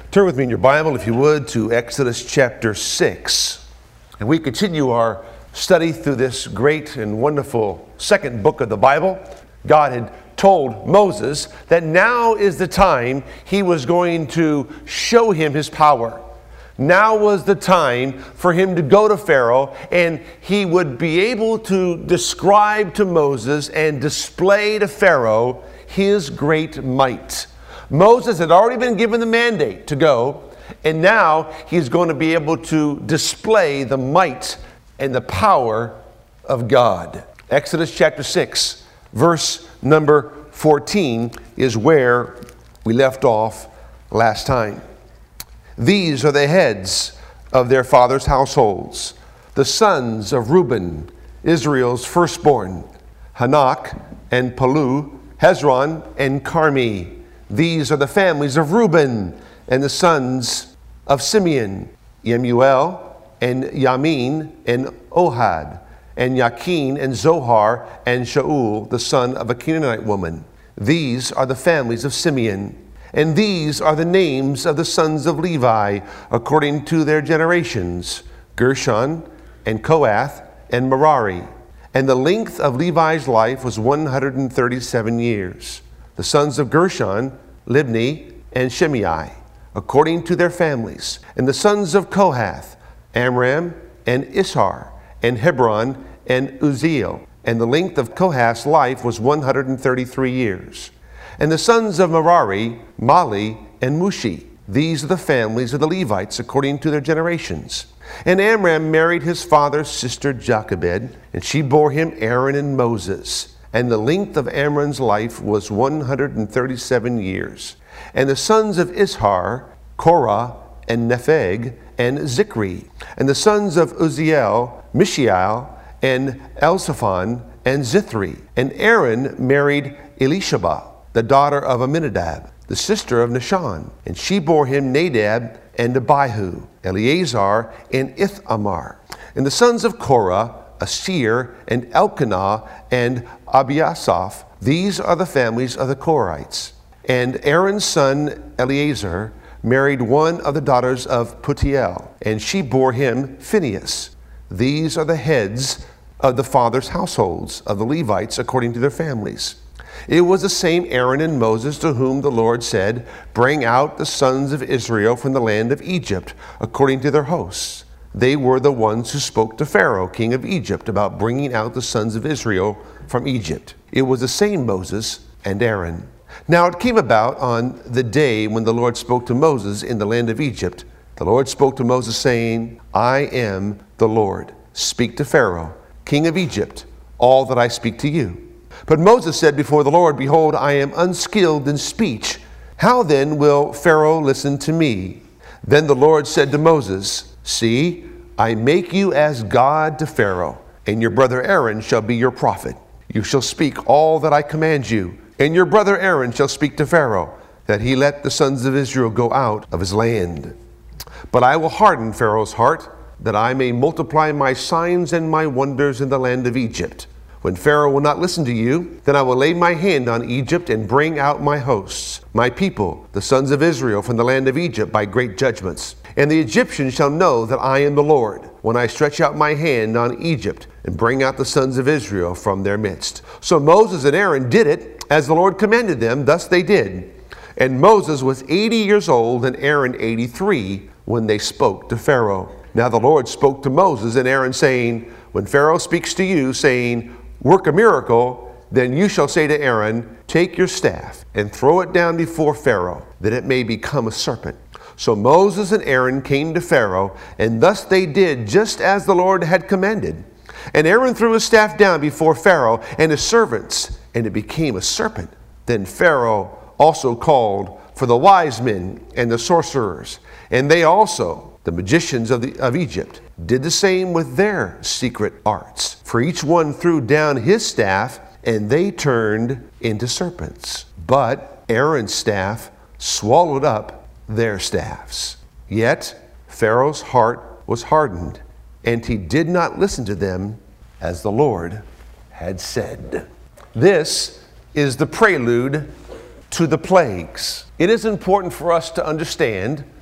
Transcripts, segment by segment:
Turn with me in your Bible, if you would, to Exodus chapter 6. And we continue our study through this great and wonderful second book of the Bible. God had told Moses that now is the time he was going to show him his power. Now was the time for him to go to Pharaoh, and he would be able to describe to Moses and display to Pharaoh his great might. Moses had already been given the mandate to go, and now he's going to be able to display the might and the power of God. Exodus chapter 6, verse number 14 is where we left off last time. These are the heads of their fathers' households, the sons of Reuben, Israel's firstborn, Hanok and Palu, Hezron and Carmi. These are the families of Reuben, and the sons of Simeon, Yemuel and Yamin and Ohad, and Yakin and Zohar and Shaul, the son of a Canaanite woman. These are the families of Simeon. And these are the names of the sons of Levi, according to their generations, Gershon and Kohath and Merari. And the length of Levi's life was 137 years. The sons of Gershon, Libni and Shimei, according to their families. And the sons of Kohath, Amram and Ishar, and Hebron and Uzziel. And the length of Kohath's life was 133 years. And the sons of Merari, Mali and Mushi. These are the families of the Levites according to their generations. And Amram married his father's sister Jochebed, and she bore him Aaron and Moses. And the length of Amram's life was 137 years. And the sons of Ishar, Korah and Nepheg and Zikri. And the sons of Uzziel, Mishael and Elzaphan and Zithri. And Aaron married Elisheba, the daughter of Amminadab, the sister of Nahshon. And she bore him Nadab and Abihu, Eleazar and Ithamar. And the sons of Korah, Asir and Elkanah and Abiasaph. These are the families of the Korahites. And Aaron's son Eleazar married one of the daughters of Putiel, and she bore him Phinehas. These are the heads of the fathers' households of the Levites according to their families. It was the same Aaron and Moses to whom the Lord said, "Bring out the sons of Israel from the land of Egypt according to their hosts." They were the ones who spoke to Pharaoh, king of Egypt, about bringing out the sons of Israel from Egypt. It was the same Moses and Aaron. Now it came about on the day when the Lord spoke to Moses in the land of Egypt. The Lord spoke to Moses, saying, "I am the Lord. Speak to Pharaoh, king of Egypt, all that I speak to you." But Moses said before the Lord, "Behold, I am unskilled in speech. How then will Pharaoh listen to me?" Then the Lord said to Moses, "See, I make you as God to Pharaoh, and your brother Aaron shall be your prophet. You shall speak all that I command you, and your brother Aaron shall speak to Pharaoh, that he let the sons of Israel go out of his land. But I will harden Pharaoh's heart, that I may multiply my signs and my wonders in the land of Egypt. When Pharaoh will not listen to you, then I will lay my hand on Egypt and bring out my hosts, my people, the sons of Israel, from the land of Egypt by great judgments. And the Egyptians shall know that I am the Lord, when I stretch out my hand on Egypt and bring out the sons of Israel from their midst." So Moses and Aaron did it as the Lord commanded them. Thus they did. And Moses was 80 years old and Aaron 83 when they spoke to Pharaoh. Now the Lord spoke to Moses and Aaron, saying, "When Pharaoh speaks to you, saying, 'Work a miracle,' then you shall say to Aaron, 'Take your staff and throw it down before Pharaoh, that it may become a serpent.'" So Moses and Aaron came to Pharaoh, and thus they did just as the Lord had commanded. And Aaron threw his staff down before Pharaoh and his servants, and it became a serpent. Then Pharaoh also called for the wise men and the sorcerers, and they also, the magicians of Egypt, did the same with their secret arts. For each one threw down his staff, and they turned into serpents. But Aaron's staff swallowed up their staffs. Yet Pharaoh's heart was hardened, and he did not listen to them as the Lord had said. This is the prelude to the plagues. It is important for us to understand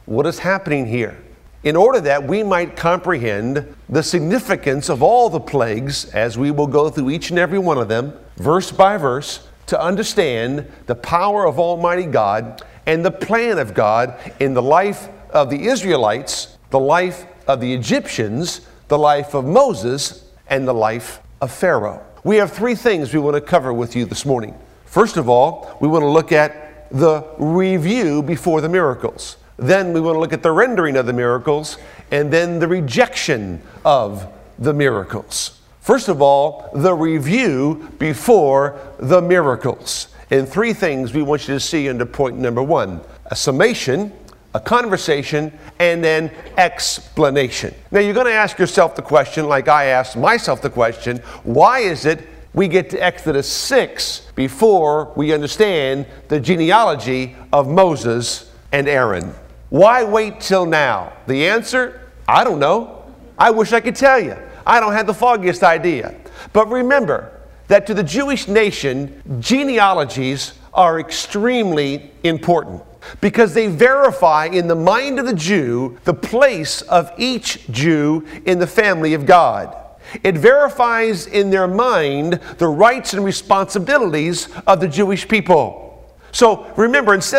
what is happening here, in order that we might comprehend the significance of all the plagues as we will go through each and every one of them, verse by verse, to understand the power of Almighty God and the plan of God in the life of the Israelites, the life of the Egyptians, the life of Moses, and the life of Pharaoh. We have three things we want to cover with you this morning. First of all, we want to look at the review before the miracles. Then we want to look at the rendering of the miracles, and then the rejection of the miracles. First of all, the review before the miracles. And three things we want you to see under point number one: a summation, a conversation, and an explanation. Now you're going to ask yourself the question, like I asked myself the question, why is it we get to Exodus 6 before we understand the genealogy of Moses and Aaron? Why wait till now? The answer, I don't know. I wish I could tell you. I don't have the foggiest idea. But remember that to the Jewish nation, genealogies are extremely important, because they verify in the mind of the Jew the place of each Jew in the family of God. It verifies in their mind the rights and responsibilities of the Jewish people. So remember, in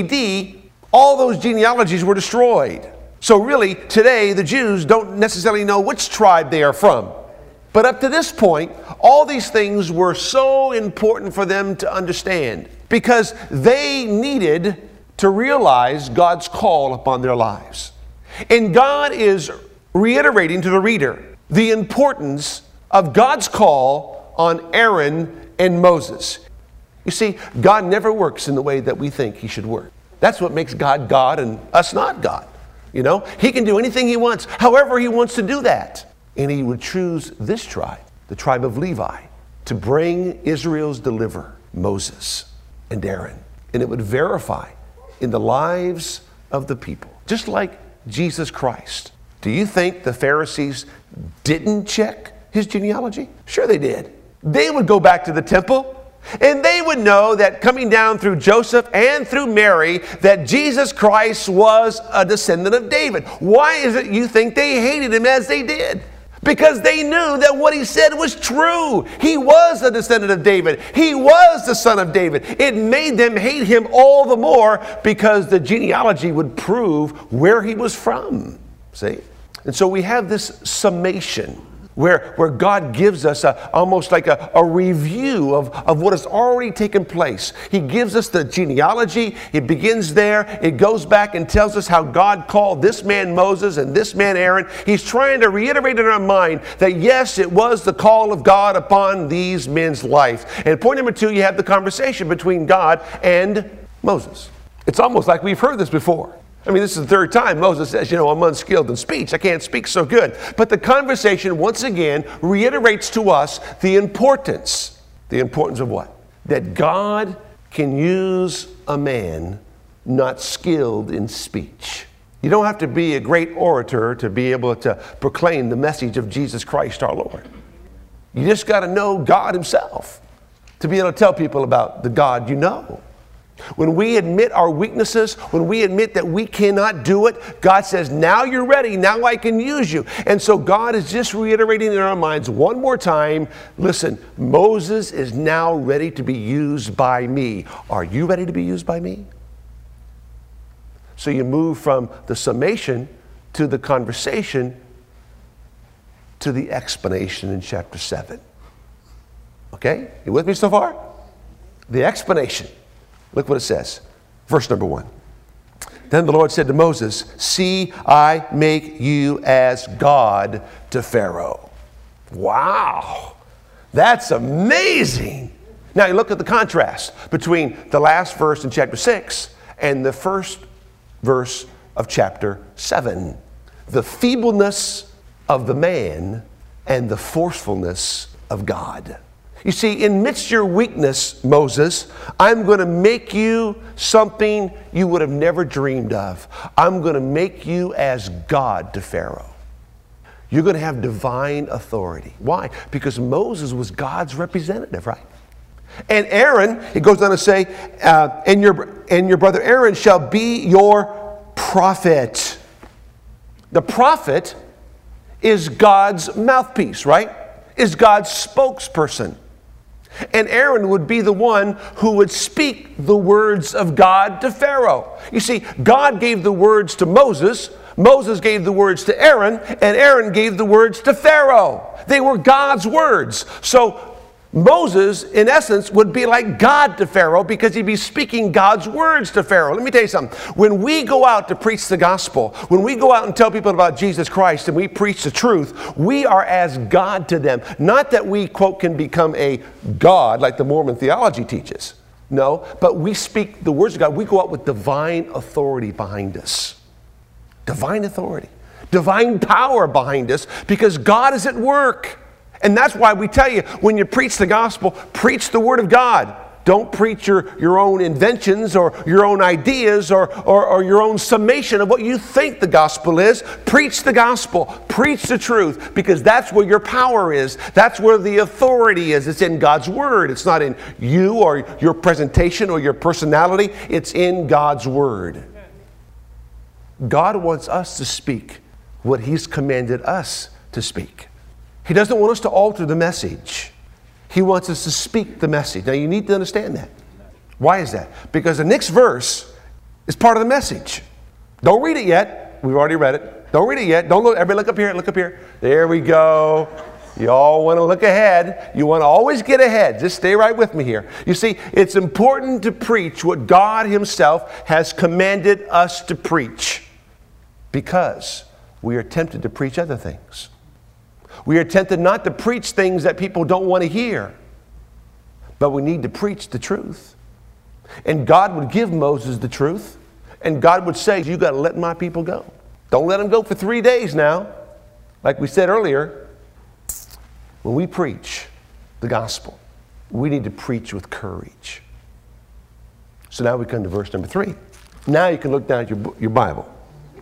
70 AD, all those genealogies were destroyed. So really, today, the Jews don't necessarily know which tribe they are from. But up to this point, all these things were so important for them to understand, because they needed to realize God's call upon their lives. And God is reiterating to the reader the importance of God's call on Aaron and Moses. You see, God never works in the way that we think he should work. That's what makes God God and us not God. You know, he can do anything he wants, however he wants to do that. And he would choose this tribe, the tribe of Levi, to bring Israel's deliverer, Moses and Aaron. And it would verify in the lives of the people, just like Jesus Christ. Do you think the Pharisees didn't check his genealogy? Sure they did. They would go back to the temple, and they would know that coming down through Joseph and through Mary, that Jesus Christ was a descendant of David. Why is it you think they hated him as they did? Because they knew that what he said was true. He was a descendant of David. He was the son of David. It made them hate him all the more because the genealogy would prove where he was from. See? And so we have this summation where God gives us almost like a review of what has already taken place. He gives us the genealogy. It begins there. It goes back and tells us how God called this man Moses and this man Aaron. He's trying to reiterate in our mind that yes, it was the call of God upon these men's life. And point number two, you have the conversation between God and Moses. It's almost like we've heard this before. I mean, this is the third time Moses says, I'm unskilled in speech. I can't speak so good. But the conversation, once again, reiterates to us the importance of what? That God can use a man not skilled in speech. You don't have to be a great orator to be able to proclaim the message of Jesus Christ our Lord. You just got to know God himself to be able to tell people about the God you know. When we admit our weaknesses, when we admit that we cannot do it, God says, now you're ready, now I can use you. And so God is just reiterating in our minds one more time, listen, Moses is now ready to be used by me. Are you ready to be used by me? So you move from the summation to the conversation to the explanation in chapter 7. Okay? You with me so far? The explanation. Look what it says. Verse number 1. Then the Lord said to Moses, see, I make you as God to Pharaoh. Wow. That's amazing. Now you look at the contrast between the last verse in chapter 6 and the first verse of chapter 7. The feebleness of the man and the forcefulness of God. You see, amidst your weakness, Moses, I'm going to make you something you would have never dreamed of. I'm going to make you as God to Pharaoh. You're going to have divine authority. Why? Because Moses was God's representative, right? And Aaron, it goes on to say, and your brother Aaron shall be your prophet. The prophet is God's mouthpiece, right? Is God's spokesperson. And Aaron would be the one who would speak the words of God to Pharaoh. You see, God gave the words to Moses, Moses gave the words to Aaron, and Aaron gave the words to Pharaoh. They were God's words. So Moses, in essence, would be like God to Pharaoh because he'd be speaking God's words to Pharaoh. Let me tell you something. When we go out to preach the gospel, when we go out and tell people about Jesus Christ and we preach the truth, we are as God to them. Not that we, quote, can become a God like the Mormon theology teaches. No, but we speak the words of God. We go out with divine authority behind us. Divine authority. Divine power behind us because God is at work. And that's why we tell you, when you preach the gospel, preach the word of God. Don't preach your own inventions or your own ideas or your own summation of what you think the gospel is. Preach the gospel. Preach the truth because that's where your power is. That's where the authority is. It's in God's word. It's not in you or your presentation or your personality. It's in God's word. God wants us to speak what He's commanded us to speak. He doesn't want us to alter the message. He wants us to speak the message. Now you need to understand that. Why is that? Because the next verse is part of the message. Don't read it yet. We've already read it. Don't read it yet. Don't look. Everybody look up here. Look up here. There we go. You all want to look ahead. You want to always get ahead. Just stay right with me here. You see, it's important to preach what God Himself has commanded us to preach because we are tempted to preach other things. We are tempted not to preach things that people don't want to hear, but we need to preach the truth. And God would give Moses the truth, and God would say, you got to let my people go. Don't let them go for 3 days now. Like we said earlier, when we preach the gospel, we need to preach with courage. So now we come to verse number 3. Now you can look down at your Bible.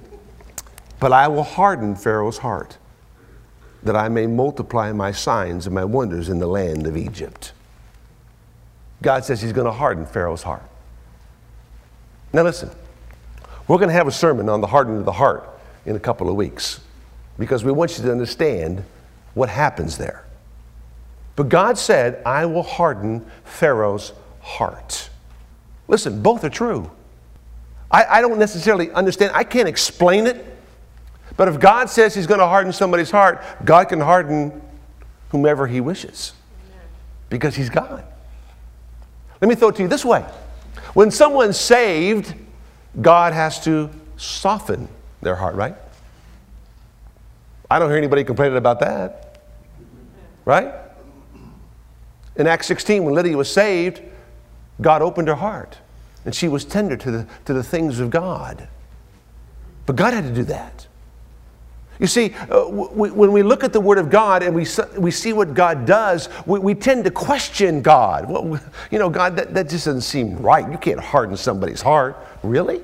But I will harden Pharaoh's heart, that I may multiply my signs and my wonders in the land of Egypt. God says He's going to harden Pharaoh's heart. Now listen, we're going to have a sermon on the hardening of the heart in a couple of weeks because we want you to understand what happens there. But God said, I will harden Pharaoh's heart. Listen, both are true. I don't necessarily understand. I can't explain it. But if God says He's going to harden somebody's heart, God can harden whomever He wishes because He's God. Let me throw it to you this way. When someone's saved, God has to soften their heart, right? I don't hear anybody complaining about that, right? In Acts 16, when Lydia was saved, God opened her heart and she was tender to the things of God. But God had to do that. You see, when we look at the Word of God and we see what God does, we tend to question God. Well, you know, God, that just doesn't seem right. You can't harden somebody's heart. Really?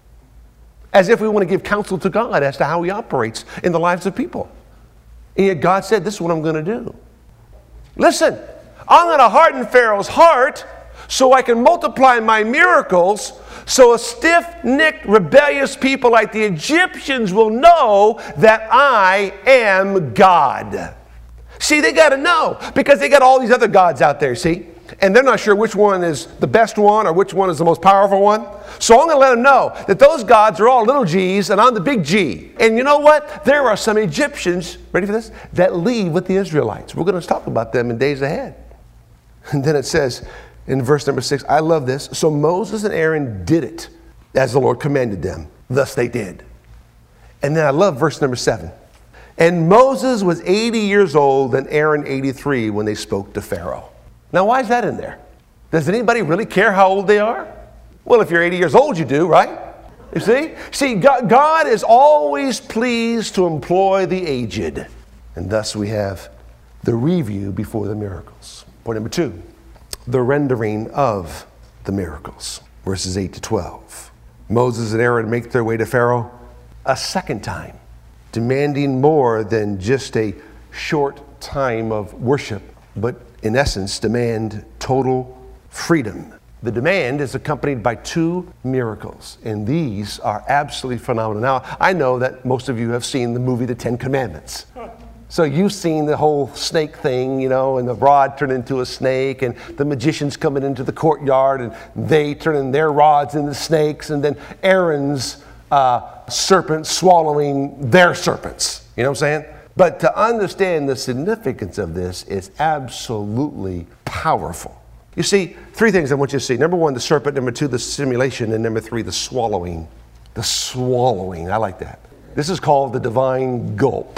As if we want to give counsel to God as to how He operates in the lives of people. And yet God said, this is what I'm going to do. Listen, I'm going to harden Pharaoh's heart so I can multiply my miracles, so a stiff-necked, rebellious people like the Egyptians will know that I am God. See, they got to know because they got all these other gods out there, see? And they're not sure which one is the best one or which one is the most powerful one. So I'm going to let them know that those gods are all little g's and I'm the big G. And you know what? There are some Egyptians, ready for this, that leave with the Israelites. We're going to talk about them in days ahead. And then it says, in verse number 6, I love this. So Moses and Aaron did it as the Lord commanded them. Thus they did. And then I love verse number 7. And Moses was 80 years old and Aaron 83 when they spoke to Pharaoh. Now, why is that in there? Does anybody really care how old they are? Well, if you're 80 years old, you do, right? You see? See, God is always pleased to employ the aged. And thus we have the review before the miracles. Point number 2. The rendering of the miracles, verses 8 to 12. Moses and Aaron make their way to Pharaoh a second time, demanding more than just a short time of worship, but in essence demand total freedom. The demand is accompanied by 2 miracles, and these are absolutely phenomenal. Now, I know that most of you have seen the movie The Ten Commandments. So you've seen the whole snake thing, and the rod turn into a snake, and the magicians coming into the courtyard, and they turning their rods into snakes, and then Aaron's serpent swallowing their serpents. You know what I'm saying? But to understand the significance of this is absolutely powerful. You see, 3 things I want you to see. Number 1, the serpent. Number 2, the simulation. And number 3, the swallowing. The swallowing. I like that. This is called the divine gulp.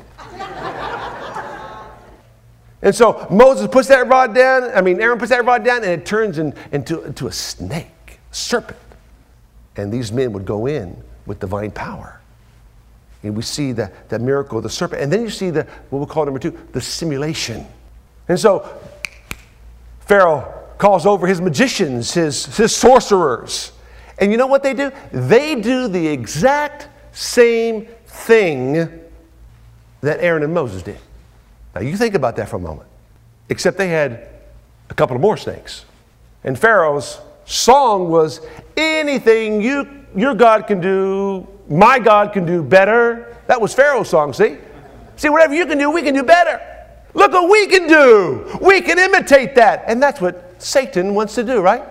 And so Moses puts that rod down. Aaron puts that rod down, and it turns into a snake, a serpent. And these men would go in with divine power. And we see that miracle of the serpent. And then you see what we'll call number 2, the simulation. And so Pharaoh calls over his magicians, his sorcerers. And you know what they do? They do the exact same thing that Aaron and Moses did. Now you think about that for a moment. Except they had a couple of more snakes. And Pharaoh's song was, anything your God can do, my God can do better. That was Pharaoh's song, see? See, whatever you can do, we can do better. Look what we can do. We can imitate that. And that's what Satan wants to do, right?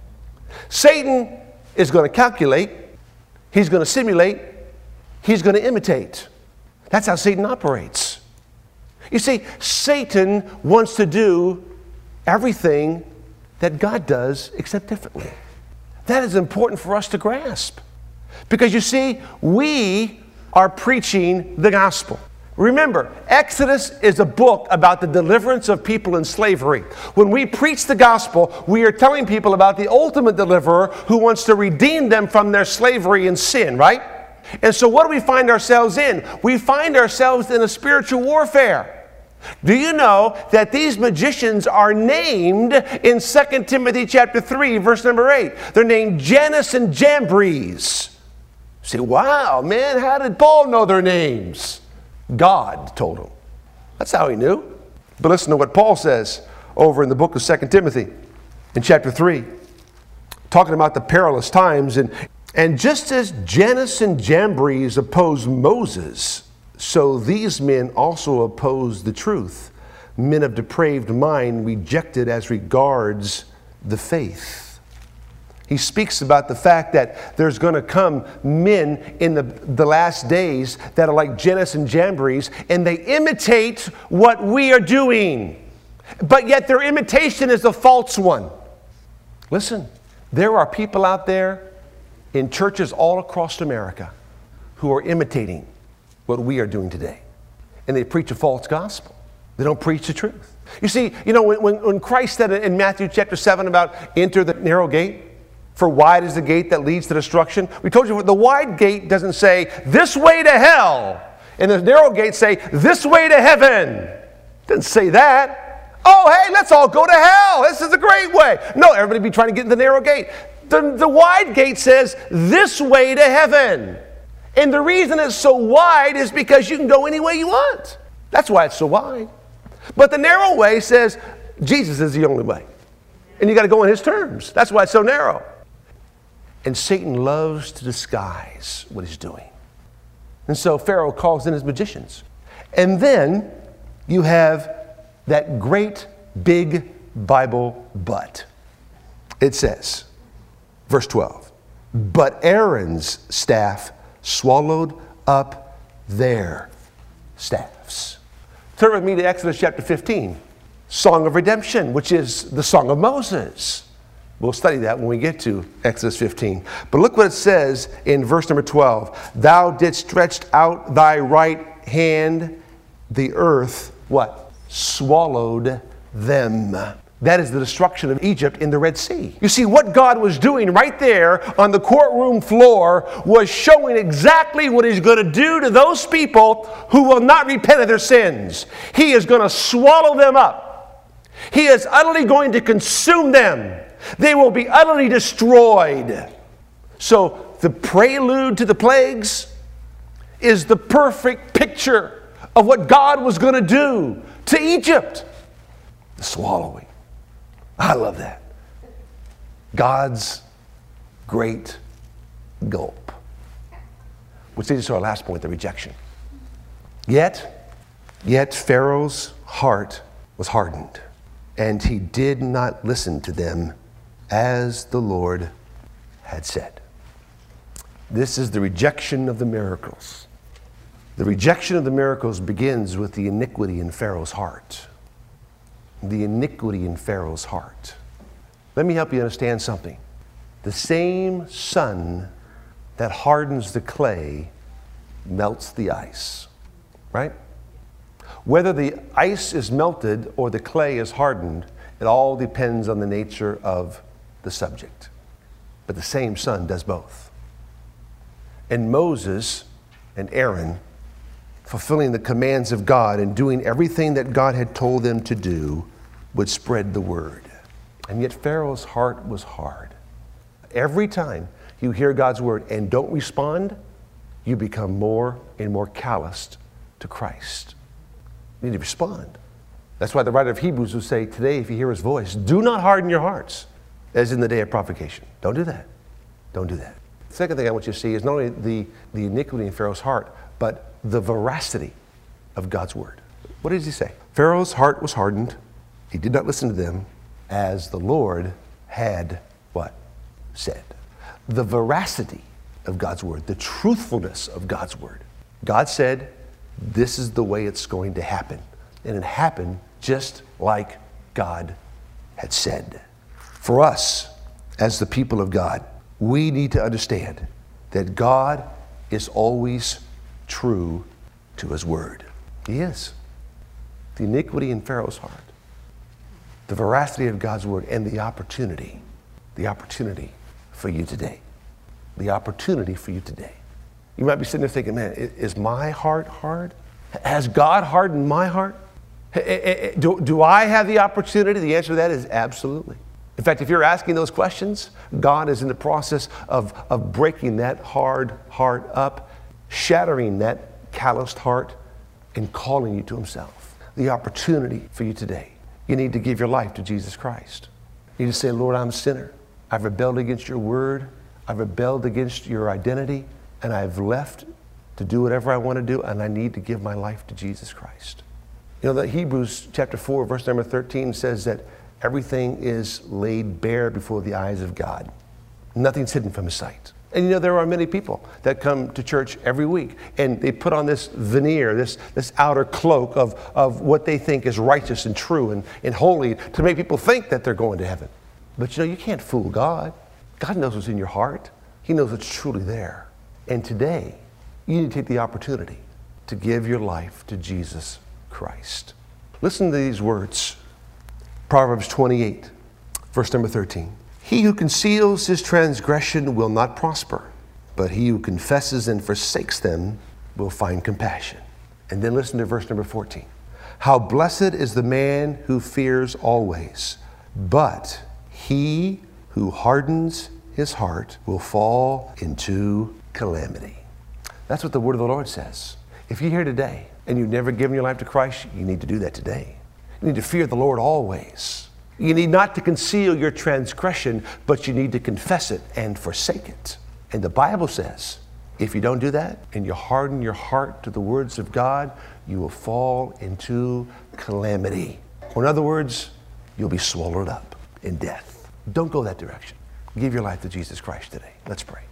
Satan is going to calculate. He's going to simulate. He's going to imitate. That's how Satan operates. You see, Satan wants to do everything that God does, except differently. That is important for us to grasp. Because you see, we are preaching the gospel. Remember, Exodus is a book about the deliverance of people in slavery. When we preach the gospel, we are telling people about the ultimate deliverer who wants to redeem them from their slavery and sin, right? And so what do we find ourselves in? We find ourselves in a spiritual warfare. Do you know that these magicians are named in 2 Timothy chapter 3, verse number 8? They're named Jannes and Jambres. You say, wow, man, how did Paul know their names? God told him. That's how he knew. But listen to what Paul says over in the book of 2 Timothy in chapter 3, talking about the perilous times. And just as Jannes and Jambres opposed Moses, so these men also oppose the truth. Men of depraved mind, rejected as regards the faith. He speaks about the fact that there's going to come men in the last days that are like Jannes and Jambres, and they imitate what we are doing. But yet their imitation is a false one. Listen, there are people out there in churches all across America who are imitating what we are doing today. And they preach a false gospel. They don't preach the truth. You see, when Christ said in Matthew chapter 7 about enter the narrow gate, for wide is the gate that leads to destruction. We told you the wide gate doesn't say this way to hell. And the narrow gate say this way to heaven. It doesn't say that. Oh, hey, let's all go to hell. This is a great way. No, everybody be trying to get in the narrow gate. The wide gate says this way to heaven. And the reason it's so wide is because you can go any way you want. That's why it's so wide. But the narrow way says Jesus is the only way. And you got to go on his terms. That's why it's so narrow. And Satan loves to disguise what he's doing. And so Pharaoh calls in his magicians. And then you have that great big Bible but. It says, verse 12, but Aaron's staff swallowed up their staffs. Turn with me to Exodus chapter 15, Song of Redemption, which is the Song of Moses. We'll study that when we get to Exodus 15. But look what it says in verse number 12. Thou didst stretch out thy right hand, the earth, what? Swallowed them. That is the destruction of Egypt in the Red Sea. You see, what God was doing right there on the courtroom floor was showing exactly what he's going to do to those people who will not repent of their sins. He is going to swallow them up. He is utterly going to consume them. They will be utterly destroyed. So the prelude to the plagues is the perfect picture of what God was going to do to Egypt. The swallowing. I love that. God's great gulp. Which leads us to our last point, the rejection. Yet Pharaoh's heart was hardened, and he did not listen to them as the Lord had said. This is the rejection of the miracles. The rejection of the miracles begins with the iniquity in Pharaoh's heart. The iniquity in Pharaoh's heart. Let me help you understand something. The same sun that hardens the clay melts the ice, right? Whether the ice is melted or the clay is hardened, it all depends on the nature of the subject. But the same sun does both. And Moses and Aaron, fulfilling the commands of God and doing everything that God had told them to do, would spread the word. And yet Pharaoh's heart was hard. Every time you hear God's word and don't respond, you become more and more calloused to Christ. You need to respond. That's why the writer of Hebrews will say, today, if you hear his voice, do not harden your hearts, as in the day of provocation. Don't do that. Don't do that. The second thing I want you to see is not only the iniquity in Pharaoh's heart, but the veracity of God's word. What does he say? Pharaoh's heart was hardened. He did not listen to them as the Lord had what? Said. The veracity of God's word, the truthfulness of God's word. God said, this is the way it's going to happen. And it happened just like God had said. For us, as the people of God, we need to understand that God is always true to his word. He is. The iniquity in Pharaoh's heart, the veracity of God's word, and the opportunity for you today. The opportunity for you today. You might be sitting there thinking, man, is my heart hard? Has God hardened my heart? Do I have the opportunity? The answer to that is absolutely. In fact, if you're asking those questions, God is in the process of breaking that hard heart up, shattering that calloused heart, and calling you to himself. The opportunity for you today. You need to give your life to Jesus Christ. You need to say, Lord, I'm a sinner. I've rebelled against your word. I've rebelled against your identity, and I've left to do whatever I want to do, and I need to give my life to Jesus Christ. You know that Hebrews chapter 4, verse number 13 says that everything is laid bare before the eyes of God. Nothing's hidden from his sight. And you know, there are many people that come to church every week, and they put on this veneer, this outer cloak of what they think is righteous and true and holy to make people think that they're going to heaven. But you know, you can't fool God. God knows what's in your heart. He knows what's truly there. And today, you need to take the opportunity to give your life to Jesus Christ. Listen to these words. Proverbs 28, verse number 13. He who conceals his transgression will not prosper, but he who confesses and forsakes them will find compassion. And then listen to verse number 14. How blessed is the man who fears always, but he who hardens his heart will fall into calamity. That's what the word of the Lord says. If you're here today and you've never given your life to Christ, you need to do that today. You need to fear the Lord always. You need not to conceal your transgression, but you need to confess it and forsake it. And the Bible says, if you don't do that and you harden your heart to the words of God, you will fall into calamity. Or in other words, you'll be swallowed up in death. Don't go that direction. Give your life to Jesus Christ today. Let's pray.